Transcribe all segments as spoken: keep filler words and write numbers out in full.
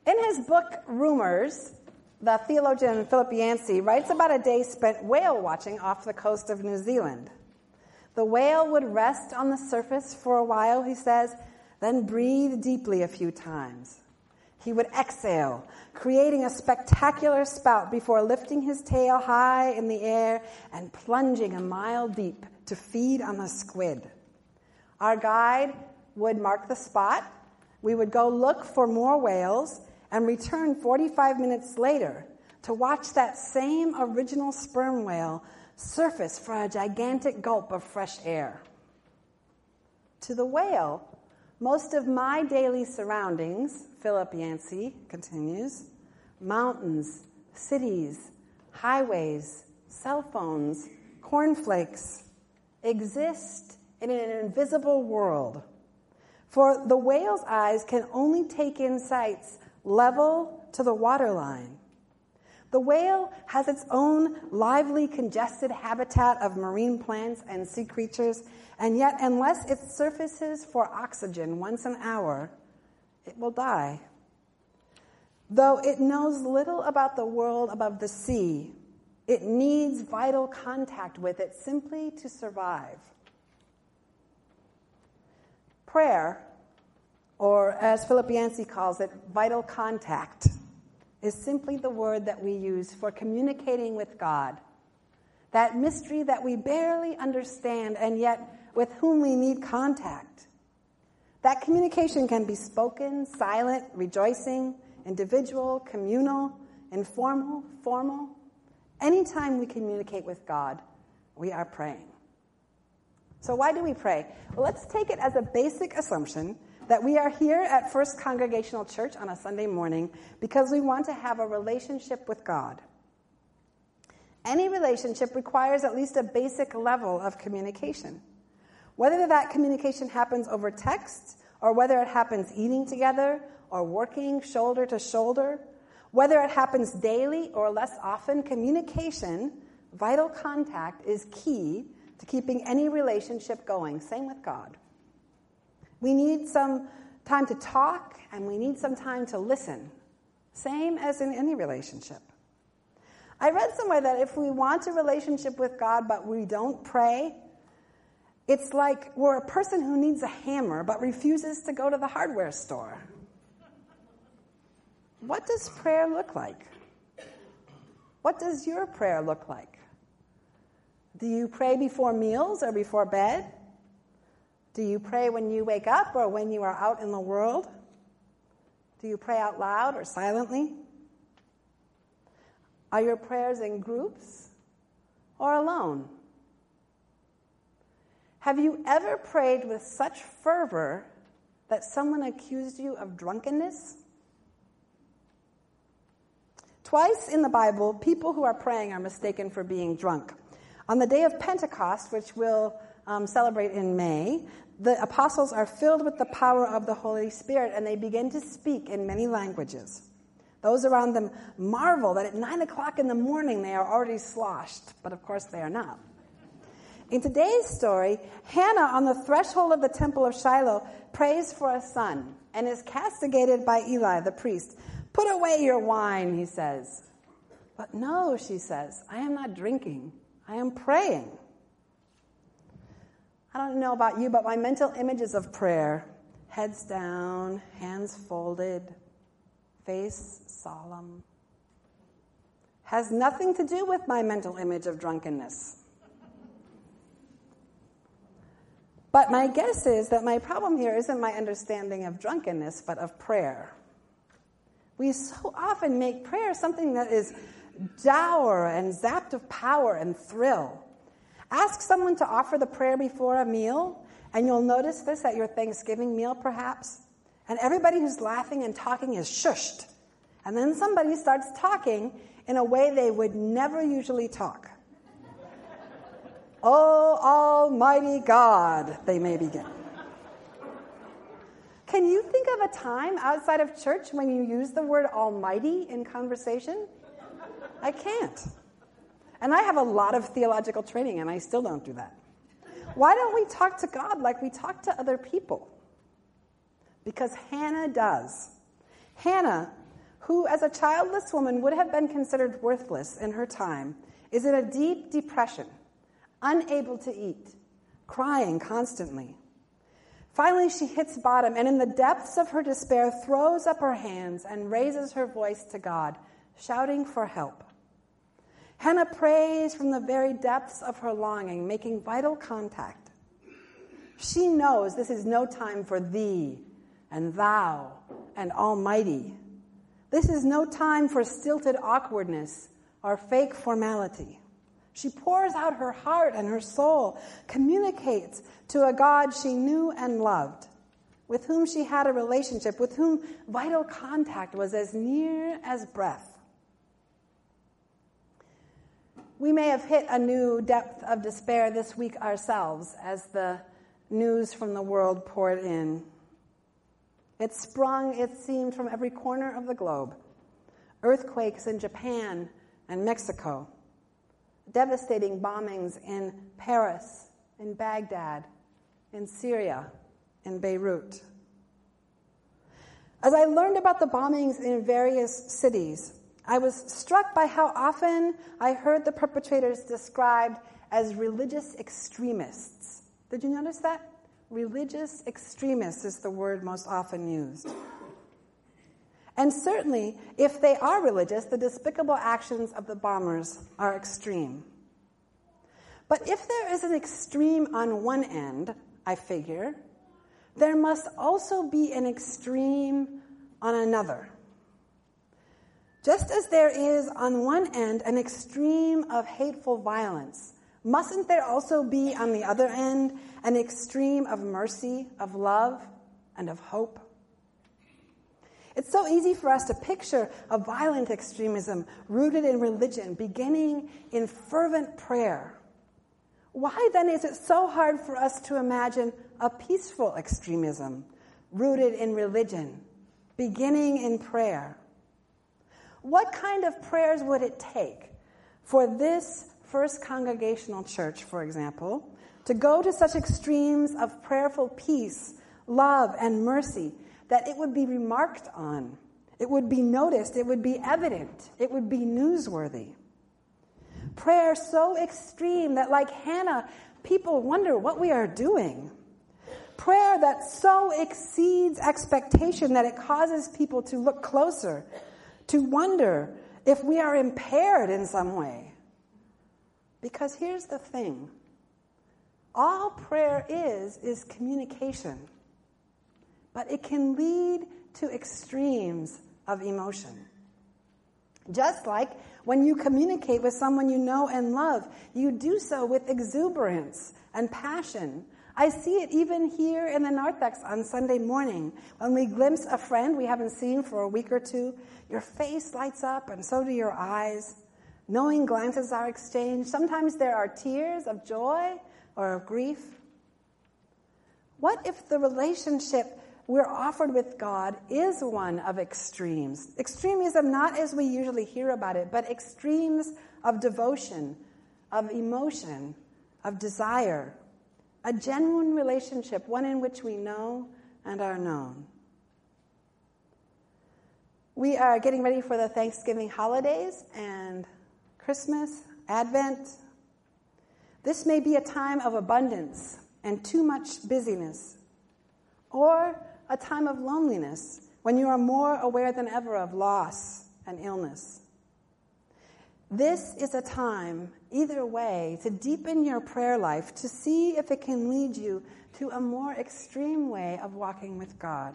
In his book, Rumors, the theologian Philip Yancey writes about a day spent whale watching off the coast of New Zealand. The whale would rest on the surface for a while, he says, then breathe deeply a few times. He would exhale, creating a spectacular spout before lifting his tail high in the air and plunging a mile deep to feed on the squid. Our guide would mark the spot. We would go look for more whales and return forty-five minutes later to watch that same original sperm whale surface for a gigantic gulp of fresh air. To the whale, most of my daily surroundings, Philip Yancey continues, mountains, cities, highways, cell phones, cornflakes, exist in an invisible world. For the whale's eyes can only take in sights level to the waterline. The whale has its own lively, congested habitat of marine plants and sea creatures, and yet unless it surfaces for oxygen once an hour, it will die. Though it knows little about the world above the sea, it needs vital contact with it simply to survive. Prayer, or as Philip Yancey calls it, vital contact, is simply the word that we use for communicating with God, that mystery that we barely understand and yet with whom we need contact. That communication can be spoken, silent, rejoicing, individual, communal, informal, formal. Anytime we communicate with God, we are praying. So why do we pray? Well, let's take it as a basic assumption that we are here at First Congregational Church on a Sunday morning because we want to have a relationship with God. Any relationship requires at least a basic level of communication. Whether that communication happens over text, or whether it happens eating together, or working shoulder to shoulder, whether it happens daily or less often, communication, vital contact, is key to keeping any relationship going. Same with God. We need some time to talk, and we need some time to listen. Same as in any relationship. I read somewhere that if we want a relationship with God but we don't pray, it's like we're a person who needs a hammer but refuses to go to the hardware store. What does prayer look like? What does your prayer look like? Do you pray before meals or before bed? Do you pray when you wake up or when you are out in the world? Do you pray out loud or silently? Are your prayers in groups or alone? Have you ever prayed with such fervor that someone accused you of drunkenness? Twice in the Bible, people who are praying are mistaken for being drunk. On the day of Pentecost, which we'll um, celebrate in May, the apostles are filled with the power of the Holy Spirit, and they begin to speak in many languages. Those around them marvel that at nine o'clock in the morning they are already sloshed, but of course they are not. In today's story, Hannah, on the threshold of the temple of Shiloh, prays for a son and is castigated by Eli, the priest. "Put away your wine," he says. But no, she says, "I am not drinking. I am praying." I don't know about you, but my mental images of prayer, heads down, hands folded, face solemn, has nothing to do with my mental image of drunkenness. But my guess is that my problem here isn't my understanding of drunkenness, but of prayer. We so often make prayer something that is dour and zapped of power and thrill. Ask someone to offer the prayer before a meal, and you'll notice this at your Thanksgiving meal, perhaps. And everybody who's laughing and talking is shushed. And then somebody starts talking in a way they would never usually talk. "Oh, Almighty God," they may begin. Can you think of a time outside of church when you use the word almighty in conversation? I can't. And I have a lot of theological training, and I still don't do that. Why don't we talk to God like we talk to other people? Because Hannah does. Hannah, who as a childless woman would have been considered worthless in her time, is in a deep depression, unable to eat, crying constantly. Finally, she hits bottom, and in the depths of her despair, throws up her hands and raises her voice to God, shouting for help. Hannah prays from the very depths of her longing, making vital contact. She knows this is no time for thee and thou and almighty. This is no time for stilted awkwardness or fake formality. She pours out her heart and her soul, communicates to a God she knew and loved, with whom she had a relationship, with whom vital contact was as near as breath. We may have hit a new depth of despair this week ourselves as the news from the world poured in. It sprung, it seemed, from every corner of the globe. Earthquakes in Japan and Mexico. Devastating bombings in Paris, in Baghdad, in Syria, in Beirut. As I learned about the bombings in various cities, I was struck by how often I heard the perpetrators described as religious extremists. Did you notice that? Religious extremists is the word most often used. And certainly, if they are religious, the despicable actions of the bombers are extreme. But if there is an extreme on one end, I figure, there must also be an extreme on another. Just as there is on one end an extreme of hateful violence, mustn't there also be on the other end an extreme of mercy, of love, and of hope? It's so easy for us to picture a violent extremism rooted in religion, beginning in fervent prayer. Why then is it so hard for us to imagine a peaceful extremism rooted in religion, beginning in prayer? What kind of prayers would it take for this First Congregational Church, for example, to go to such extremes of prayerful peace, love, and mercy that it would be remarked on, it would be noticed, it would be evident, it would be newsworthy? Prayer so extreme that, like Hannah, people wonder what we are doing. Prayer that so exceeds expectation that it causes people to look closer, to wonder if we are impaired in some way. Because here's the thing. All prayer is, is communication. But it can lead to extremes of emotion. Just like when you communicate with someone you know and love, you do so with exuberance and passion. I see it even here in the narthex on Sunday morning. When we glimpse a friend we haven't seen for a week or two, your face lights up and so do your eyes. Knowing glances are exchanged. Sometimes there are tears of joy or of grief. What if the relationship we're offered with God is one of extremes? Extremism not as we usually hear about it, but extremes of devotion, of emotion, of desire. A genuine relationship, one in which we know and are known. We are getting ready for the Thanksgiving holidays and Christmas, Advent. This may be a time of abundance and too much busyness, or a time of loneliness when you are more aware than ever of loss and illness. This is a time, either way, to deepen your prayer life, to see if it can lead you to a more extreme way of walking with God.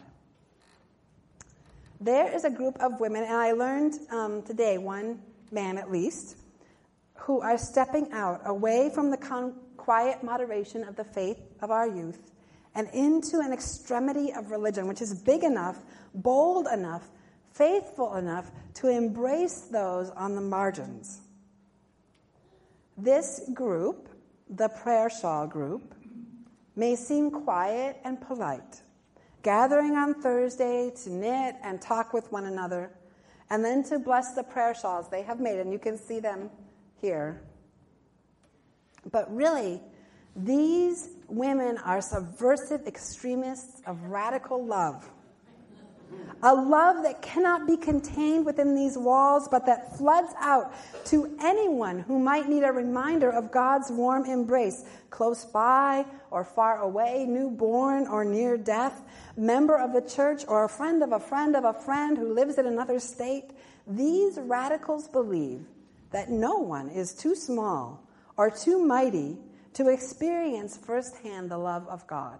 There is a group of women, and I learned um, today, one man at least, who are stepping out away from the con- quiet moderation of the faith of our youth and into an extremity of religion, which is big enough, bold enough, faithful enough to embrace those on the margins. This group, the prayer shawl group, may seem quiet and polite, gathering on Thursday to knit and talk with one another, and then to bless the prayer shawls they have made, and you can see them here. But really, these women are subversive extremists of radical love. A love that cannot be contained within these walls, but that floods out to anyone who might need a reminder of God's warm embrace, close by or far away, newborn or near death, member of the church or a friend of a friend of a friend who lives in another state. These radicals believe that no one is too small or too mighty to experience firsthand the love of God.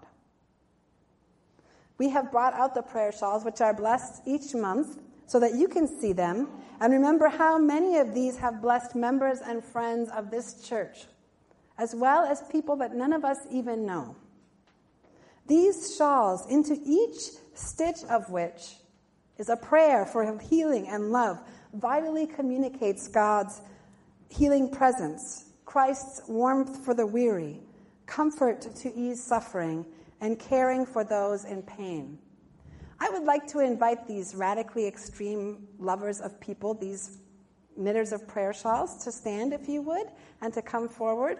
We have brought out the prayer shawls, which are blessed each month, so that you can see them and remember how many of these have blessed members and friends of this church, as well as people that none of us even know. These shawls, into each stitch of which is a prayer for healing and love, vitally communicates God's healing presence, Christ's warmth for the weary, comfort to ease suffering, and caring for those in pain. I would like to invite these radically extreme lovers of people, these knitters of prayer shawls, to stand if you would, and to come forward.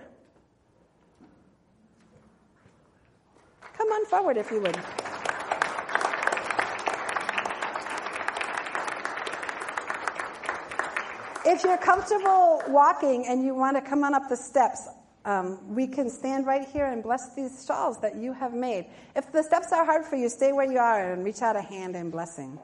Come on forward if you would. If you're comfortable walking and you want to come on up the steps, Um, we can stand right here and bless these shawls that you have made. If the steps are hard for you, stay where you are and reach out a hand in blessing.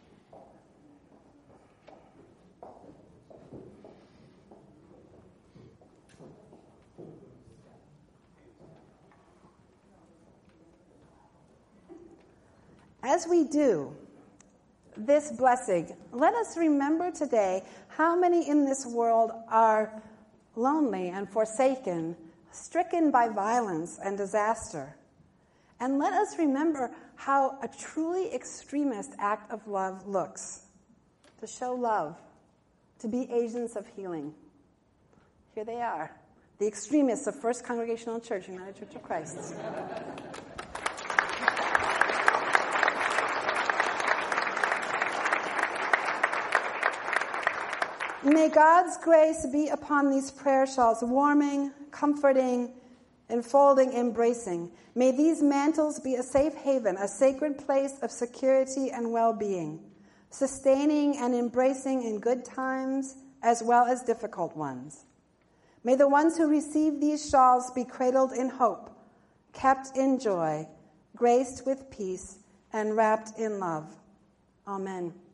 As we do this blessing, let us remember today how many in this world are lonely and forsaken, stricken by violence and disaster. And let us remember how a truly extremist act of love looks. To show love, to be agents of healing. Here they are, the extremists of First Congregational Church, United Church of Christ. May God's grace be upon these prayer shawls, warming, comforting, enfolding, embracing. May these mantles be a safe haven, a sacred place of security and well-being, sustaining and embracing in good times as well as difficult ones. May the ones who receive these shawls be cradled in hope, kept in joy, graced with peace, and wrapped in love. Amen.